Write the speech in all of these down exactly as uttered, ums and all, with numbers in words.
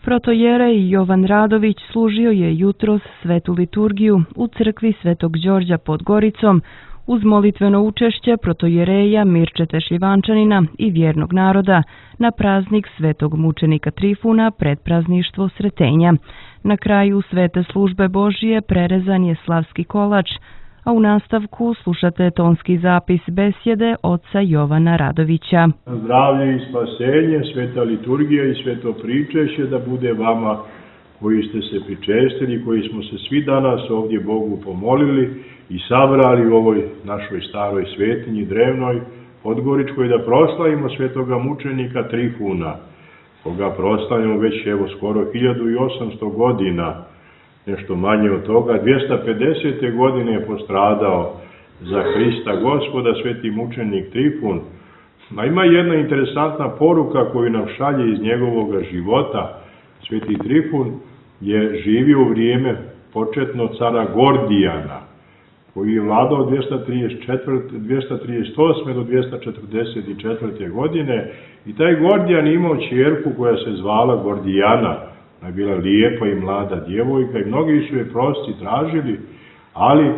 Protojerej Jovan Radović služio je jutros svetu liturgiju u crkvi Svetog Đorđa pod Goricom uz molitveno učešće protojereja Mirčete Šljivančanina i vjernog naroda na praznik Svetog mučenika Trifuna predprazništvo Sretenja. Na kraju svete službe Božije prerezan je slavski kolač, a u nastavku slušate tonski zapis besjede oca Jovana Radovića. Zdravlje i spasenje, sveta liturgija i sveto pričešće da bude vama koji ste se pričestili, koji smo se svi danas ovdje Bogu pomolili i sabrali u ovoj našoj staroj svetinji drevnoj Podgoričkoj da proslavimo svetoga mučenika Trifuna, koga proslavimo već evo skoro hiljadu osamsto godina. Nešto manje od toga, dvjesto pedesete godine je postradao za Hrista Gospoda sveti mučenik Trifun. A ima jedna interesantna poruka koju nam šalje iz njegovog života. Sveti Trifun je živio u vrijeme početno cara Gordijana, koji je vladao dvjesto trideset osme do dvjesto četrdeset četvrte godine, i taj Gordijan imao ćerku koja se zvala Gordijana. Ona je bila lijepa i mlada djevojka i mnogi su je prosci tražili, ali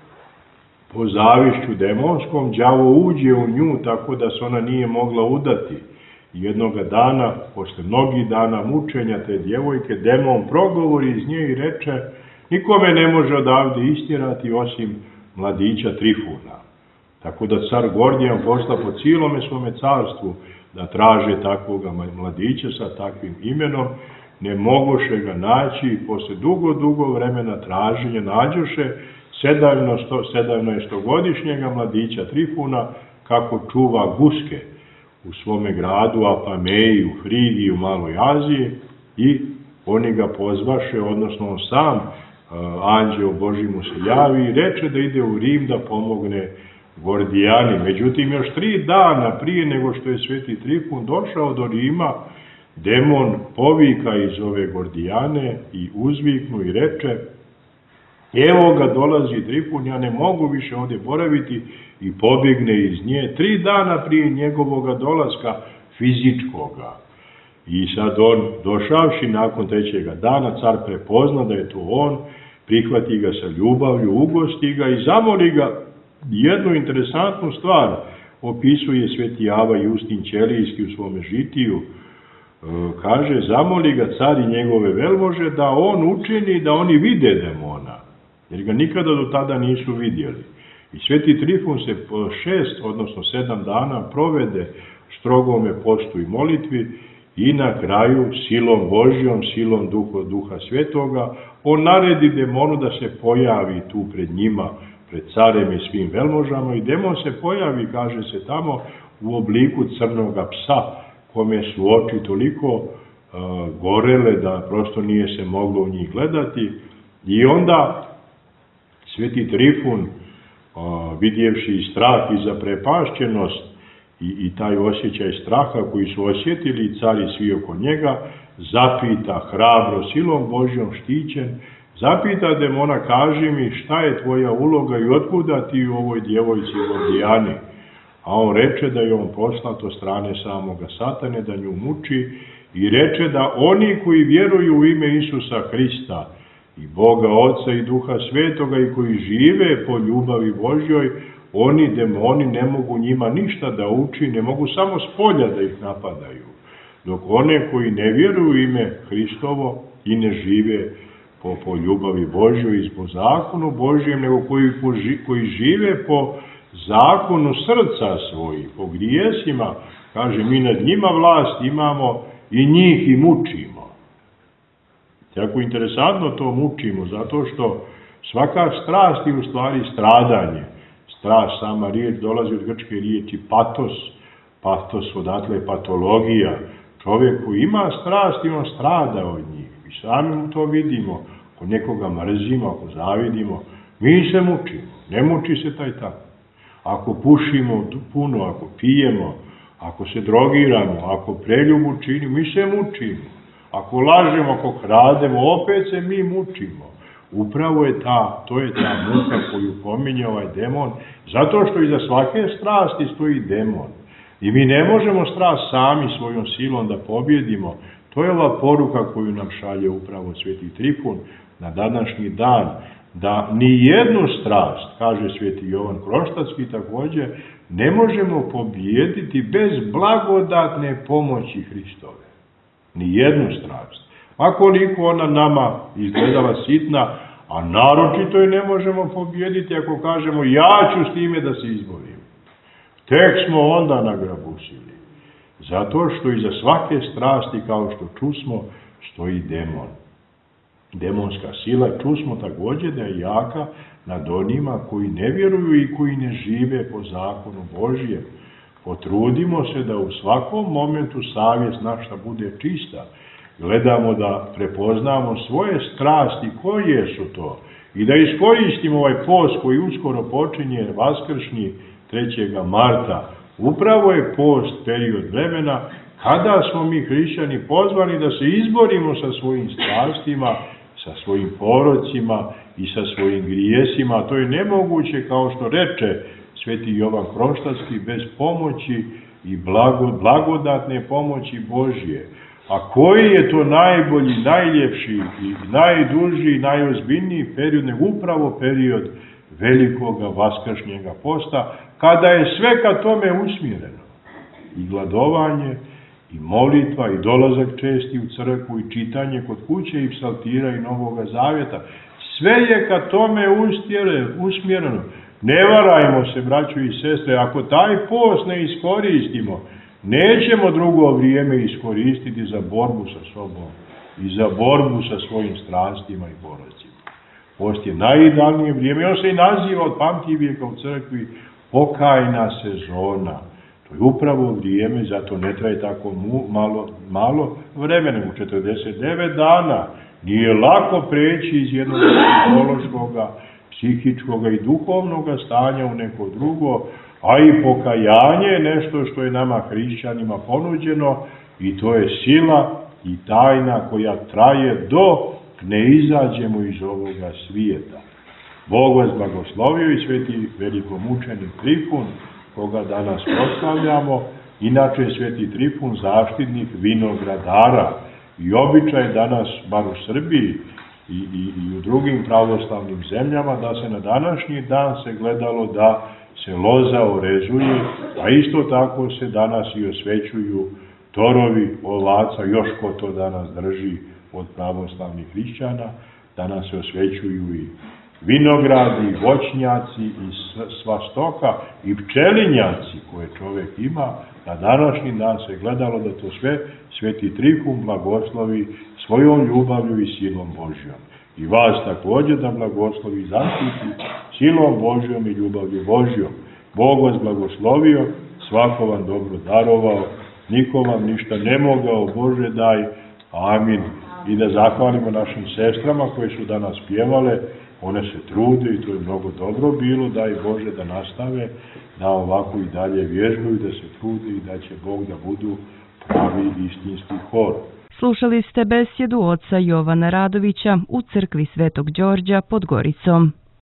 po zavišću demonskom đavo uđe u nju tako da se ona nije mogla udati. I jednoga dana, posle mnogih dana mučenja te djevojke, demon progovori iz nje i reče: nikome ne može odavde istjerati osim mladića Trifuna. Tako da car Gordijan posla po cijelome svome carstvu da traže takvoga mladića sa takvim imenom. Ne mogoše ga naći i posle dugo, dugo vremena traženja nađoše sedamnaestogodišnjega mladića Trifuna kako čuva guske u svome gradu Apameji, u Frigiji, u Maloj Aziji, i oni ga pozvaše, odnosno on sam, anđeo Božji mu se javi i reče da ide u Rim da pomogne Gordijani. Međutim, još tri dana prije nego što je sveti Trifun došao do Rima, demon povika iz ove Gordijane i uzviknu i reče: evo ga dolazi Trifun, ja ne mogu više ovdje boraviti, i pobjegne iz nje tri dana prije njegovoga dolaska fizičkoga. I sad on, došavši nakon trećega dana, car prepozna da je to on, prihvati ga sa ljubavlju, ugosti ga i zamoli ga. Jednu interesantnu stvar opisuje sveti Ava Justin Ćelijski u svome žitiju. Kaže, zamoli ga car i njegove velmože da on učini da oni vide demona, jer ga nikada do tada nisu vidjeli. I sveti Trifun se po šest, odnosno sedam dana provede strogome postu i molitvi, i na kraju silom Božjom, silom duha, duha svetoga, on naredi demonu da se pojavi tu pred njima, pred carem i svim velmožama, i demon se pojavi, kaže se tamo, u obliku crnoga psa, kome su oči toliko uh, gorele da prosto nije se moglo u njih gledati. I onda sveti Trifun, uh, vidjevši i strah i zaprepašćenost i, i taj osjećaj straha koji su osjetili i car i svi oko njega, zapita hrabro, silom Božjom štićen, zapita demona: kaži mi šta je tvoja uloga i otkuda ti u ovoj djevojci Gordijani? A on reče da je on poslat od strane samoga Satane da nju muči, i reče da oni koji vjeruju u ime Isusa Hrista i Boga Oca i Duha Svetoga i koji žive po ljubavi Božjoj, oni demoni ne mogu njima ništa da uči, ne mogu samo s polja da ih napadaju. Dok one koji ne vjeruju u ime Hristovo i ne žive po, po ljubavi Božjoj i po zakonu Božjem, nego koji, po, koji žive po zakonu srca svojih, po grijesima, kaže, mi nad njima vlast imamo i njih i mučimo. Jako interesantno to mučimo, zato što svaka strast je u stvari stradanje. Strast, sama riječ dolazi od grčke riječi patos, patos odatle je patologija. Čovjek koji ima strast i on strada od njih. Mi sami to vidimo, ako nekoga mrzimo, ako zavidimo, mi se mučimo, ne muči se taj tako. Ako pušimo puno, ako pijemo, ako se drogiramo, ako preljubu činimo, mi se mučimo. Ako lažemo, ako krademo, opet se mi mučimo. Upravo je ta, to je ta muka koju pominje ovaj demon, zato što iza svake strasti stoji demon. I mi ne možemo strast sami svojom silom da pobjedimo. To To je ova poruka koju nam šalje upravo Sveti Trifun na današnji dan, da ni jednu strast, kaže Sveti Jovan Kroštatski također, ne možemo pobijediti bez blagodatne pomoći Hristove. Ni jednu strast. A koliko ona nama izgledala sitna, a naročito je ne možemo pobijediti ako kažemo ja ću s time da se izborim. Tek smo onda nagrabusili. Zato što iza svake strasti, kao što čusmo, stoji demon. Demonska sila, čusmo također da je jaka nad onima koji ne vjeruju i koji ne žive po zakonu Božijem. Potrudimo se da u svakom momentu savjest naša bude čista. Gledamo da prepoznamo svoje strasti, koje su to, i da iskoristimo ovaj post koji uskoro počinje, vaskršnji trećeg marta. Upravo je post period vremena kada smo mi hrišćani pozvani da se izborimo sa svojim strastima, sa svojim porocima i sa svojim grijesima. To je nemoguće, kao što reče Sveti Jovan Kroštatski, bez pomoći i blagodatne pomoći Božje. A koji je to najbolji, najljepši i najduži i najozbiljniji period, nego upravo period velikoga vaskršnjega posta, kada je sve ka tome usmjereno. I gladovanje, i molitva, i dolazak česti u crkvu, i čitanje kod kuće, i psaltira, i Novoga Zavjeta. Sve je ka tome usmjereno. Ne varajmo se, braćo i sestre, ako taj post ne iskoristimo, nećemo drugo vrijeme iskoristiti za borbu sa sobom i za borbu sa svojim strastima i porocima. Post je najidealnije vrijeme, on se i naziva od pamtivijeka u crkvi pokajna sezona. To je upravo vrijeme, zato ne traje tako mu, malo, malo vremena, u četrdeset devet dana. Nije lako preći iz jednog psihološkog, psihičkog i duhovnog stanja u neko drugo, a i pokajanje je nešto što je nama hrišćanima ponuđeno i to je sila i tajna koja traje dok ne izađemo iz ovoga svijeta. Bog vas blagoslovio i sveti velikomučenik Trifun, koga danas proslavljamo. Inače je Sveti Trifun zaštitnik vinogradara i običaj danas, bar u Srbiji i, i, i u drugim pravoslavnim zemljama, da se na današnji dan se gledalo da se loza orezuje, a isto tako se danas i osvećuju torovi ovaca, još ko to danas drži od pravoslavnih hrišćana, danas se osvećuju i vinogradi, i voćnjaci, i sva stoka, i pčelinjaci koje čovjek ima. Na današnji dan se gledalo da to sve Sveti Trifun blagoslovi svojom ljubavlju i silom Božjom. I vas također da blagoslovi i zaštiti silom Božjom i ljubavlju Božjom. Bog vas blagoslovio, svako vam dobro darovao, niko vam ništa ne mogao, Bože daj, amin. I da zahvalimo našim sestrama koje su danas pjevale, one se trude i to je mnogo dobro bilo, daj Bože da nastave, da ovako i dalje vježbuju, da se trude i da će Bog da budu pravi istinski hor. Slušali ste besjedu oca Jovana Radovića u crkvi Svetog Đorđa pod Goricom.